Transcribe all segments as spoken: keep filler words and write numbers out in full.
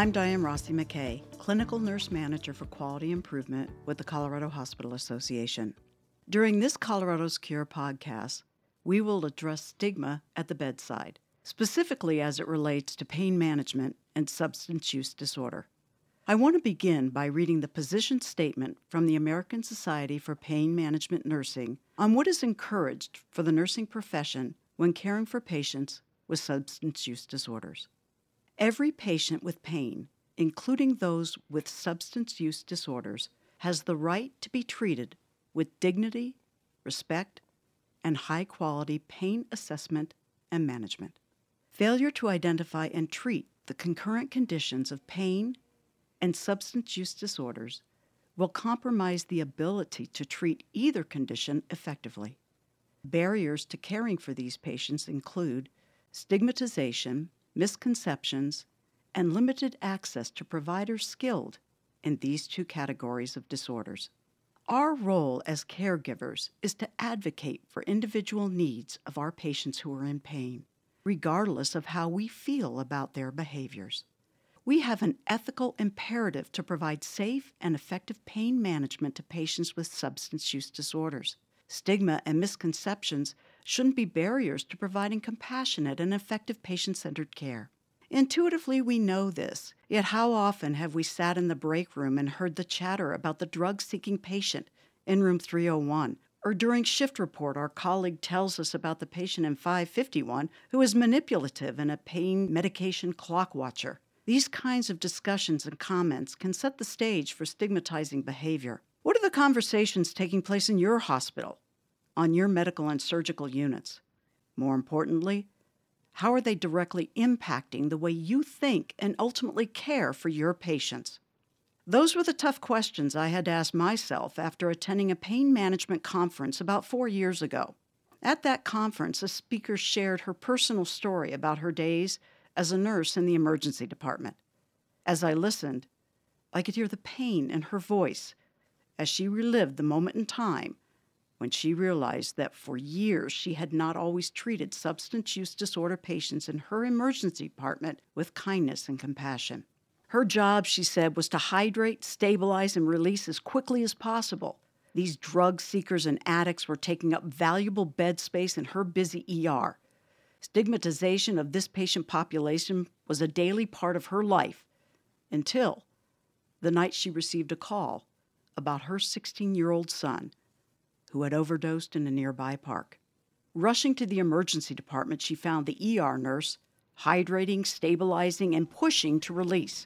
I'm Diane Rossi McKay, Clinical Nurse Manager for Quality Improvement with the Colorado Hospital Association. During this Colorado's Cure podcast, we will address stigma at the bedside, specifically as it relates to pain management and substance use disorder. I want to begin by reading the position statement from the American Society for Pain Management Nursing on what is encouraged for the nursing profession when caring for patients with substance use disorders. Every patient with pain, including those with substance use disorders, has the right to be treated with dignity, respect, and high-quality pain assessment and management. Failure to identify and treat the concurrent conditions of pain and substance use disorders will compromise the ability to treat either condition effectively. Barriers to caring for these patients include stigmatization, misconceptions, and limited access to providers skilled in these two categories of disorders. Our role as caregivers is to advocate for individual needs of our patients who are in pain, regardless of how we feel about their behaviors. We have an ethical imperative to provide safe and effective pain management to patients with substance use disorders. Stigma and misconceptions shouldn't be barriers to providing compassionate and effective patient-centered care. Intuitively, we know this, yet how often have we sat in the break room and heard the chatter about the drug-seeking patient in room three oh one, or during shift report our colleague tells us about the patient in five fifty-one who is manipulative and a pain medication clock watcher. These kinds of discussions and comments can set the stage for stigmatizing behavior. What are the conversations taking place in your hospital, on your medical and surgical units? More importantly, how are they directly impacting the way you think and ultimately care for your patients? Those were the tough questions I had to ask myself after attending a pain management conference about four years ago. At that conference, a speaker shared her personal story about her days as a nurse in the emergency department. As I listened, I could hear the pain in her voice as she relived the moment in time when she realized that for years she had not always treated substance use disorder patients in her emergency department with kindness and compassion. Her job, she said, was to hydrate, stabilize, and release as quickly as possible. These drug seekers and addicts were taking up valuable bed space in her busy E R. Stigmatization of this patient population was a daily part of her life until the night she received a call about her sixteen-year-old son who had overdosed in a nearby park. Rushing to the emergency department, she found the E R nurse hydrating, stabilizing, and pushing to release.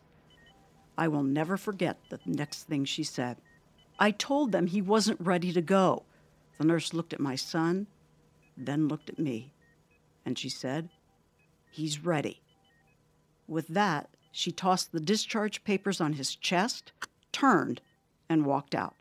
I will never forget the next thing she said. I told them he wasn't ready to go. The nurse looked at my son, then looked at me. And she said, "He's ready." With that, she tossed the discharge papers on his chest, turned, and walked out.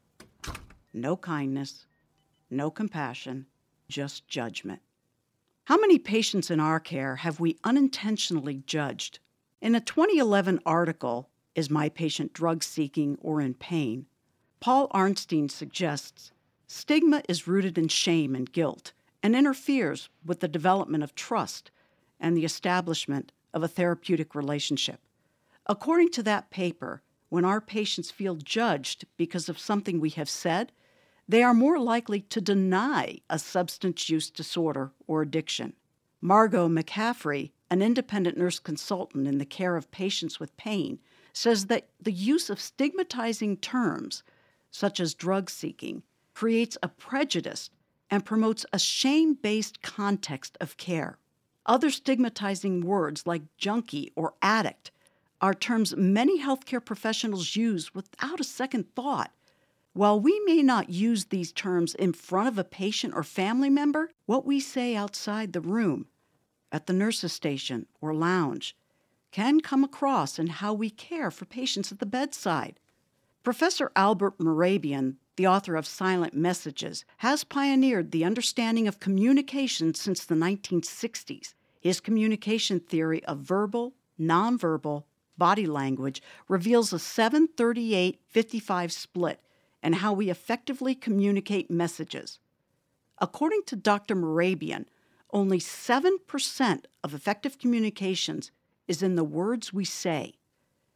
No kindness, no compassion, just judgment. How many patients in our care have we unintentionally judged? In a twenty eleven article, Is My Patient Drug-Seeking or in Pain?, Paul Arnstein suggests stigma is rooted in shame and guilt and interferes with the development of trust and the establishment of a therapeutic relationship. According to that paper, when our patients feel judged because of something we have said, they are more likely to deny a substance use disorder or addiction. Margot McCaffrey, an independent nurse consultant in the care of patients with pain, says that the use of stigmatizing terms, such as drug seeking, creates a prejudice and promotes a shame-based context of care. Other stigmatizing words like junkie or addict are terms many healthcare professionals use without a second thought. While we may not use these terms in front of a patient or family member, what we say outside the room, at the nurse's station or lounge, can come across in how we care for patients at the bedside. Professor Albert Mehrabian, the author of Silent Messages, has pioneered the understanding of communication since the nineteen sixties. His communication theory of verbal, nonverbal, body language reveals a seven thirty-eight fifty-five split and how we effectively communicate messages. According to Doctor Mehrabian, only seven percent of effective communications is in the words we say.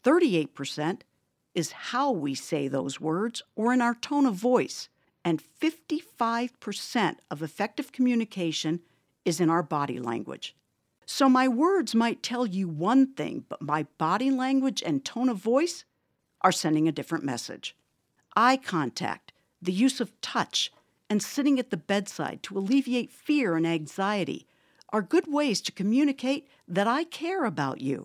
thirty-eight percent is how we say those words or in our tone of voice, and fifty-five percent of effective communication is in our body language. So my words might tell you one thing, but my body language and tone of voice are sending a different message. Eye contact, the use of touch, and sitting at the bedside to alleviate fear and anxiety are good ways to communicate that I care about you.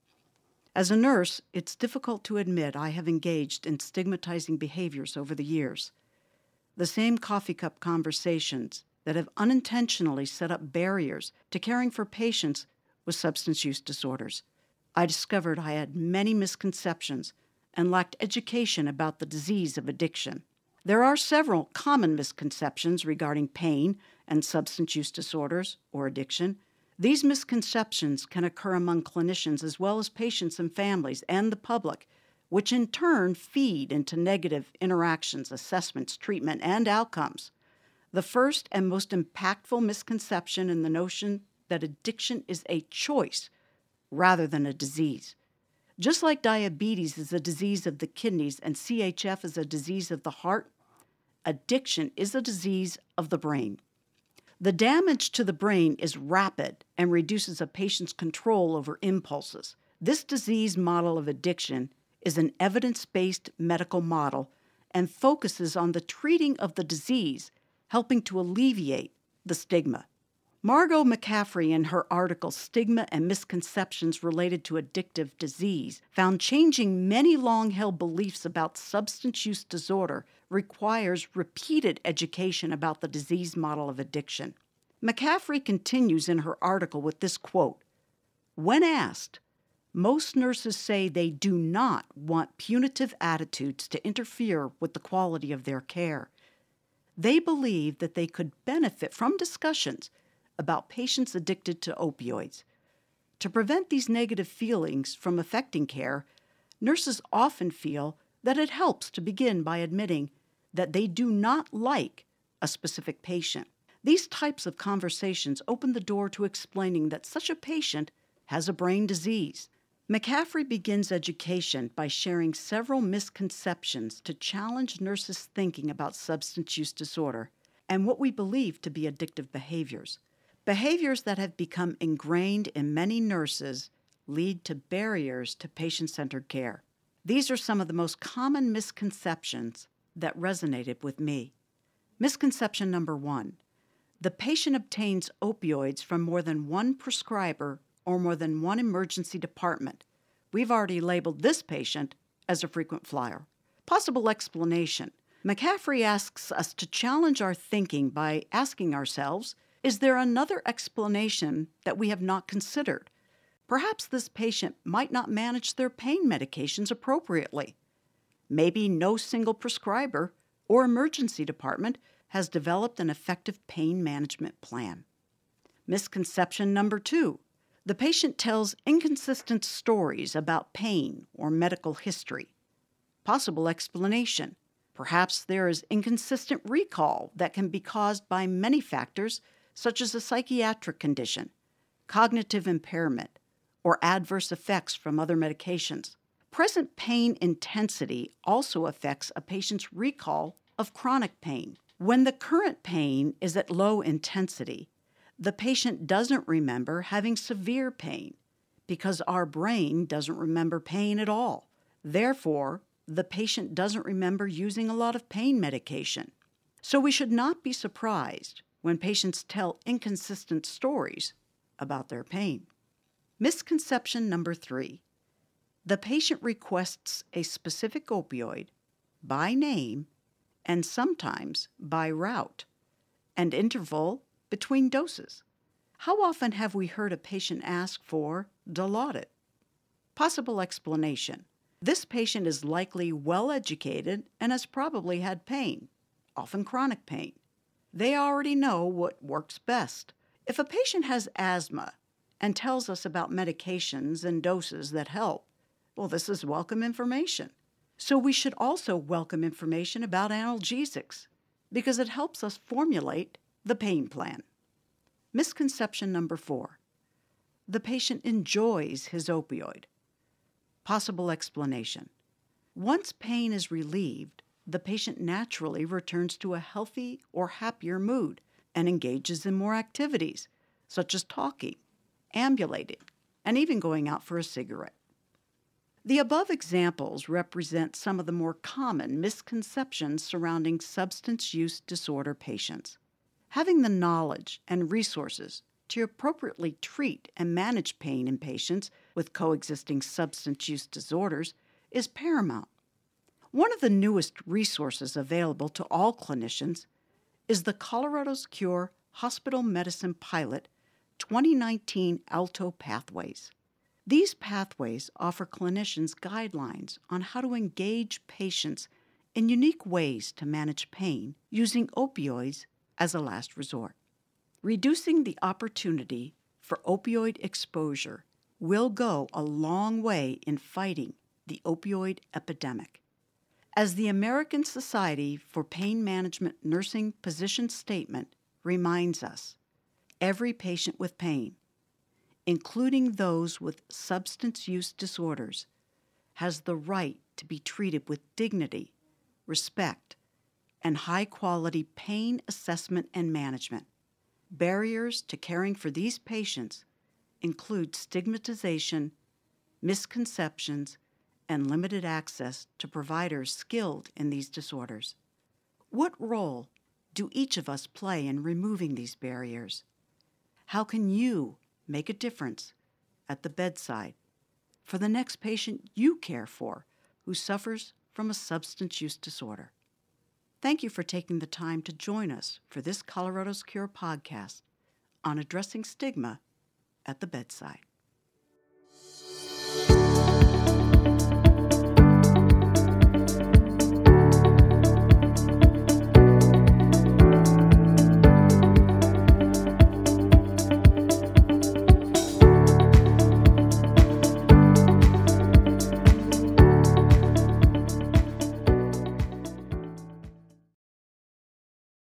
As a nurse, it's difficult to admit I have engaged in stigmatizing behaviors over the years. The same coffee cup conversations that have unintentionally set up barriers to caring for patients with substance use disorders. I discovered I had many misconceptions and lacked education about the disease of addiction. There are several common misconceptions regarding pain and substance use disorders or addiction. These misconceptions can occur among clinicians as well as patients and families and the public, which in turn feed into negative interactions, assessments, treatment, and outcomes. The first and most impactful misconception is the notion that addiction is a choice rather than a disease. Just like diabetes is a disease of the kidneys and C H F is a disease of the heart, addiction is a disease of the brain. The damage to the brain is rapid and reduces a patient's control over impulses. This disease model of addiction is an evidence-based medical model and focuses on the treating of the disease, helping to alleviate the stigma. Margot McCaffrey, in her article Stigma and Misconceptions Related to Addictive Disease, found changing many long-held beliefs about substance use disorder requires repeated education about the disease model of addiction. McCaffrey continues in her article with this quote, "When asked, most nurses say they do not want punitive attitudes to interfere with the quality of their care. They believe that they could benefit from discussions about patients addicted to opioids. To prevent these negative feelings from affecting care, nurses often feel that it helps to begin by admitting that they do not like a specific patient. These types of conversations open the door to explaining that such a patient has a brain disease." McCaffrey begins education by sharing several misconceptions to challenge nurses' thinking about substance use disorder and what we believe to be addictive behaviors. Behaviors that have become ingrained in many nurses lead to barriers to patient-centered care. These are some of the most common misconceptions that resonated with me. Misconception number one: the patient obtains opioids from more than one prescriber or more than one emergency department. We've already labeled this patient as a frequent flyer. Possible explanation: McCaffrey asks us to challenge our thinking by asking ourselves, is there another explanation that we have not considered? Perhaps this patient might not manage their pain medications appropriately. Maybe no single prescriber or emergency department has developed an effective pain management plan. Misconception number two: the patient tells inconsistent stories about pain or medical history. Possible explanation: perhaps there is inconsistent recall that can be caused by many factors, such as a psychiatric condition, cognitive impairment, or adverse effects from other medications. Present pain intensity also affects a patient's recall of chronic pain. When the current pain is at low intensity, the patient doesn't remember having severe pain because our brain doesn't remember pain at all. Therefore, the patient doesn't remember using a lot of pain medication. So we should not be surprised when patients tell inconsistent stories about their pain. Misconception number three: the patient requests a specific opioid by name and sometimes by route and interval between doses. How often have we heard a patient ask for Dilaudid? Possible explanation: this patient is likely well educated and has probably had pain, often chronic pain. They already know what works best. If a patient has asthma and tells us about medications and doses that help, well, this is welcome information. So we should also welcome information about analgesics because it helps us formulate the pain plan. Misconception number four: the patient enjoys his opioid. Possible explanation. Once pain is relieved, the patient naturally returns to a healthy or happier mood and engages in more activities, such as talking, ambulating, and even going out for a cigarette. The above examples represent some of the more common misconceptions surrounding substance use disorder patients. Having the knowledge and resources to appropriately treat and manage pain in patients with coexisting substance use disorders is paramount. One of the newest resources available to all clinicians is the Colorado's Cure Hospital Medicine Pilot twenty nineteen ALTO Pathways. These pathways offer clinicians guidelines on how to engage patients in unique ways to manage pain using opioids as a last resort. Reducing the opportunity for opioid exposure will go a long way in fighting the opioid epidemic. As the American Society for Pain Management Nursing position statement reminds us, every patient with pain, including those with substance use disorders, has the right to be treated with dignity, respect, and high-quality pain assessment and management. Barriers to caring for these patients include stigmatization, misconceptions, and limited access to providers skilled in these disorders. What role do each of us play in removing these barriers? How can you make a difference at the bedside for the next patient you care for who suffers from a substance use disorder? Thank you for taking the time to join us for this Colorado's Cure podcast on addressing stigma at the bedside.